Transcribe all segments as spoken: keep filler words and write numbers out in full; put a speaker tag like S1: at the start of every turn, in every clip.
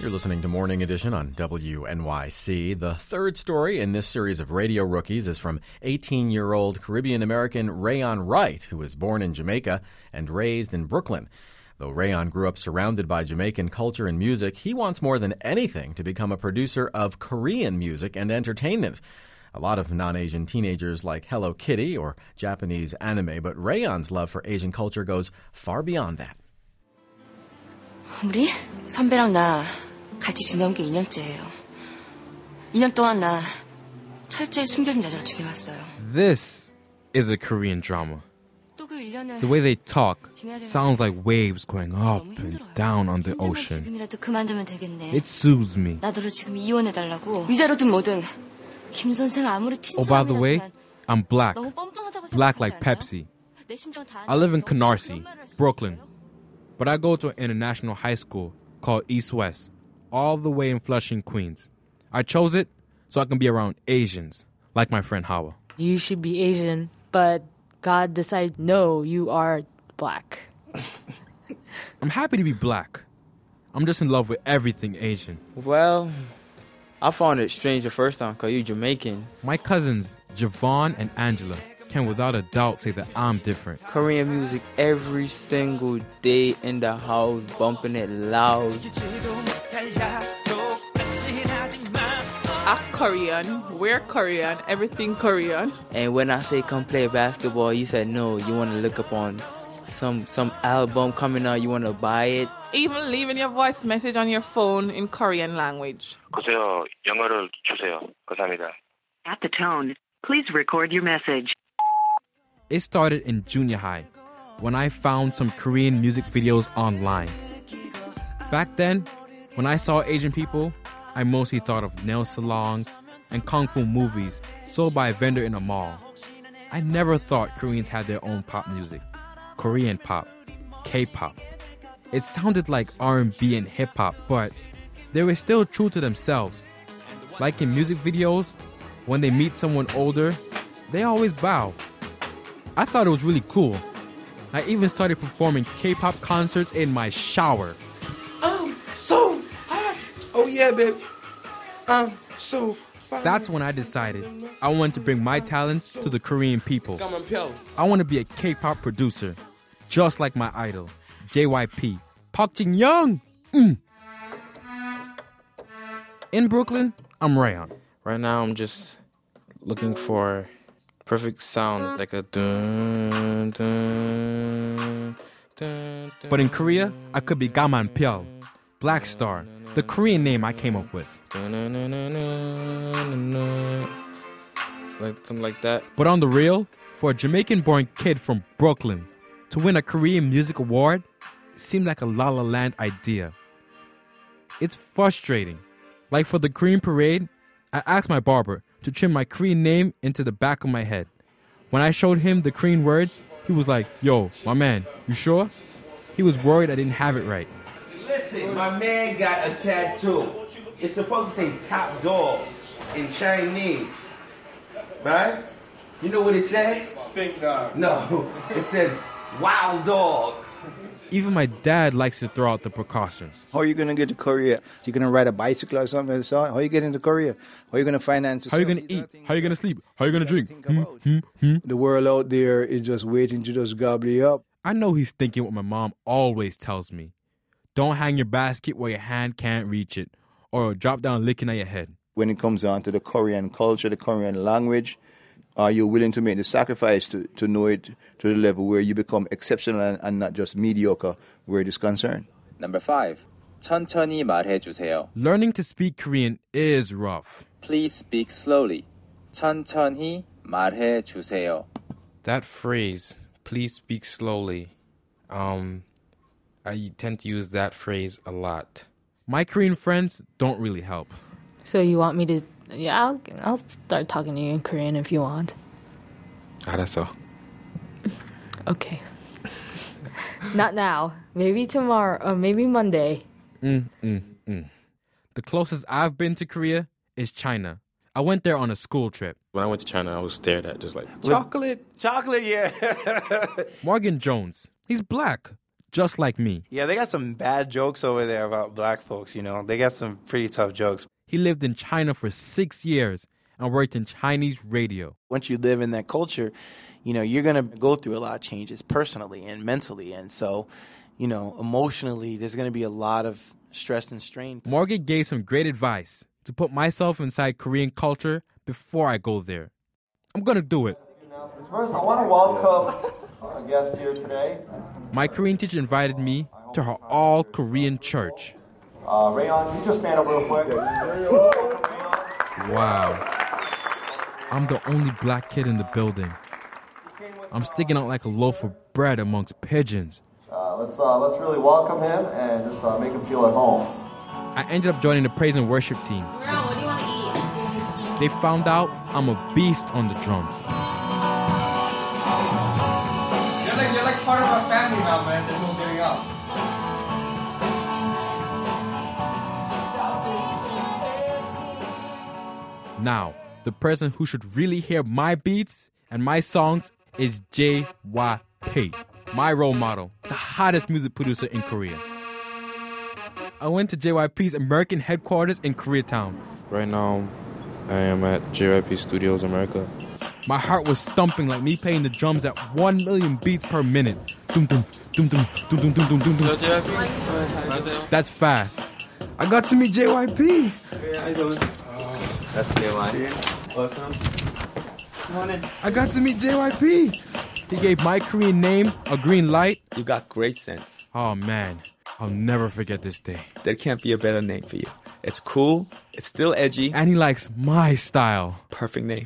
S1: You're listening to Morning Edition on W N Y C. The third story in this series of Radio Rookies is from eighteen-year-old Caribbean-American Rayon Wright, who was born in Jamaica and raised in Brooklyn. Though Rayon grew up surrounded by Jamaican culture and music, he wants more than anything to become a producer of Korean music and entertainment. A lot of non-Asian teenagers like Hello Kitty or Japanese anime, but Rayon's love for Asian culture goes far beyond that.
S2: 우리 선배랑 나 같이 지내온 게 이 년째예요. 이 년 동안 나 철저히 숨겨진 여자로 지내왔어요.
S3: This is a Korean drama. The way they talk sounds like waves going up and down on the ocean. It soothes me.
S2: 나더러 지금 이혼해달라고 위자료든 뭐든. 김 선생 아무리 튄
S3: Oh, by the way, I'm black. Black like Pepsi. I live in Canarsie, Brooklyn. But I go to an international high school called East West, all the way in Flushing, Queens. I chose it so I can be around Asians, like my friend Hawa.
S4: You should be Asian, but God decided, no, you are black.
S3: I'm happy to be black. I'm just in love with everything Asian.
S5: Well, I found it strange the first time because you're Jamaican.
S3: My cousins, Javon and Angela, can without a doubt say that I'm different.
S5: Korean music every single day in the house, bumping it loud.
S6: I'm Korean, we're Korean, everything Korean.
S5: And when I say come play basketball, you said no, you want to look up on some some album coming out, you want to buy it.
S6: Even leaving your voice message on your phone in Korean language.
S7: 그래서 영어를 주세요. 감사합니다.
S8: At the tone, please record your message.
S3: It started in junior high when I found some Korean music videos online. Back then, when I saw Asian people, I mostly thought of nail salons and kung fu movies sold by a vendor in a mall. I never thought Koreans had their own pop music. Korean pop, K-pop. It sounded like R and B and hip-hop, but they were still true to themselves. Like in music videos, when they meet someone older, they always bow. I thought it was really cool. I even started performing K-pop concerts in my shower.
S9: Um, so, uh, oh yeah, baby. Um, so.
S3: That's when I decided I wanted to bring my talents to the Korean people. I want to be a K-pop producer, just like my idol, J Y P, Park Jin-young. Mm. In Brooklyn, I'm Rayon.
S5: Right now, I'm just looking for perfect sound, like a dun, dun, dun, dun.
S3: But in Korea, I could be Gaman Pyeol, Black Star, the Korean name I came up with.
S5: Dun, dun, dun, dun, dun, dun. It's like something like that.
S3: But on the real, for a Jamaican-born kid from Brooklyn to win a Korean Music Award seemed like a La La Land idea. It's frustrating. Like for the Korean parade, I asked my barber to trim my Korean name into the back of my head. When I showed him the Korean words, he was like, yo, my man, you sure? He was worried I didn't have it right.
S10: Listen, my man got a tattoo. It's supposed to say top dog in Chinese. Right? You know what it says?
S9: Stink dog.
S10: No, it says wild dog.
S3: Even my dad likes to throw out the precautions.
S11: How are you going to get to Korea? You're going to ride a bicycle or something? So how are you getting to Korea? How are you going to finance?
S3: How are you going to eat? How are you going to sleep? How are you going to drink? Hmm, hmm, hmm.
S11: The world out there is just waiting to just gobble you up.
S3: I know he's thinking what my mom always tells me. Don't hang your basket where your hand can't reach it, or it'll drop down licking at your head.
S11: When it comes down to the Korean culture, the Korean language, are you willing to make the sacrifice to, to know it to the level where you become exceptional and, and not just mediocre where it is concerned?
S12: Number five. 천천히 말해주세요.
S3: Learning to speak Korean is rough.
S12: Please speak slowly. 천천히 말해주세요.
S13: That phrase, please speak slowly, um, I tend to use that phrase a lot.
S3: My Korean friends don't really help.
S4: So you want me to... Yeah, I'll, I'll start talking to you in Korean if you want.
S13: 알았어.
S4: Okay. Not now. Maybe tomorrow, or maybe Monday.
S3: Mm, mm, mm. The closest I've been to Korea is China. I went there on a school trip.
S13: When I went to China, I was stared at just like...
S9: Chocolate, chocolate, yeah.
S3: Morgan Jones. He's black. just like me.
S14: Yeah, they got some bad jokes over there about black folks, you know. They got some pretty tough jokes.
S3: He lived in China for six years and worked in Chinese radio.
S14: Once you live in that culture, you know, you're going to go through a lot of changes personally and mentally. And so, you know, emotionally, there's going to be a lot of stress and strain.
S3: Morgan gave some great advice to put myself inside Korean culture before I go there. I'm going to do it.
S15: First, I want to welcome our guest here today.
S3: My Korean teacher invited me to her all-Korean church.
S15: Uh, Rayon, can you just stand up real quick?
S3: Wow. I'm the only black kid in the building. I'm sticking out like a loaf of bread amongst pigeons.
S15: Uh, let's uh, let's really welcome him and just uh, make him feel at home.
S3: I ended up joining the praise and worship team.
S16: What do you want to eat?
S3: They found out I'm a beast on the drums.
S15: You're like, you're like part of our family now, man. There's no getting up.
S3: Now, the person who should really hear my beats and my songs is J Y P, my role model, the hottest music producer in Korea. I went to J Y P's American headquarters in Koreatown.
S5: Right now, I am at J Y P Studios America.
S3: My heart was thumping like me playing the drums at one million beats per minute. Dum dum dum dum dum dum dum dum dum. That's fast. I got to meet J Y P.
S15: Hey, how you doing?
S10: That's J Y.
S15: Welcome. Come on in.
S3: I got to meet J Y P. He gave my Korean name a green light.
S17: You got great sense.
S3: Oh man, I'll never forget this day.
S17: There can't be a better name for you. It's cool, it's still edgy.
S3: And he likes my style.
S17: Perfect name.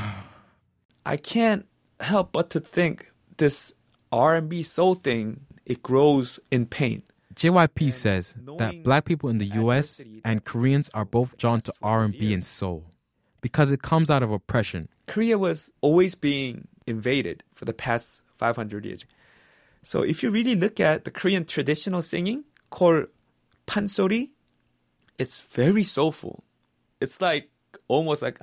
S17: I can't help but to think this R and B soul thing, it grows in pain.
S3: J Y P says that black people in the U S and Koreans are both drawn to R and B and soul because it comes out of oppression.
S17: Korea was always being invaded for the past five hundred years. So if you really look at the Korean traditional singing called pansori, it's very soulful. It's like almost like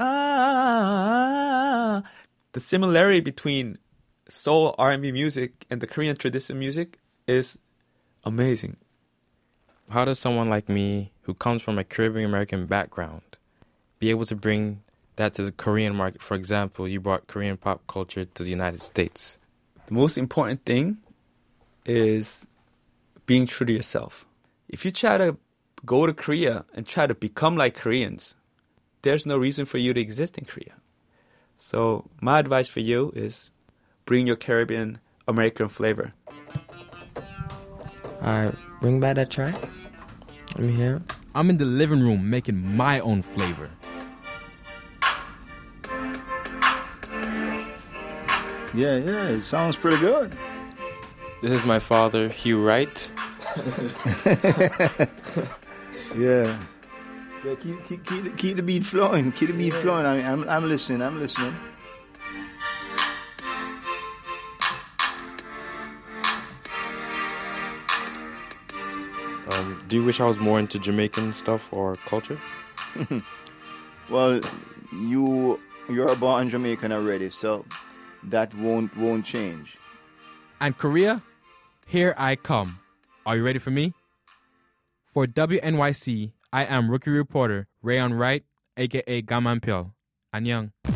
S17: ah. The similarity between soul R and B music and the Korean traditional music is amazing.
S13: How does someone like me, who comes from a Caribbean American background, be able to bring that to the Korean market? For example, you brought Korean pop culture to the United States.
S17: The most important thing is being true to yourself. If you try to go to Korea and try to become like Koreans, there's no reason for you to exist in Korea. So my advice for you is bring your Caribbean American flavor.
S18: Alright, bring back that track. Let me hear it.
S3: I'm in the living room making my own flavor.
S11: Yeah, yeah, it sounds pretty good.
S13: This is my father, Hugh Wright.
S11: Yeah. Yeah, keep, keep, keep, the, keep the beat flowing. Keep the beat flowing. I mean, I'm, I'm listening. I'm listening.
S13: Um, do you wish I was more into Jamaican stuff or culture?
S11: Well, you you're born Jamaican already, so that won't won't change.
S3: And Korea, here I come. Are you ready for me? For W N Y C, I am rookie reporter Rayon Wright, aka Gaman Pyeol. Annyeong.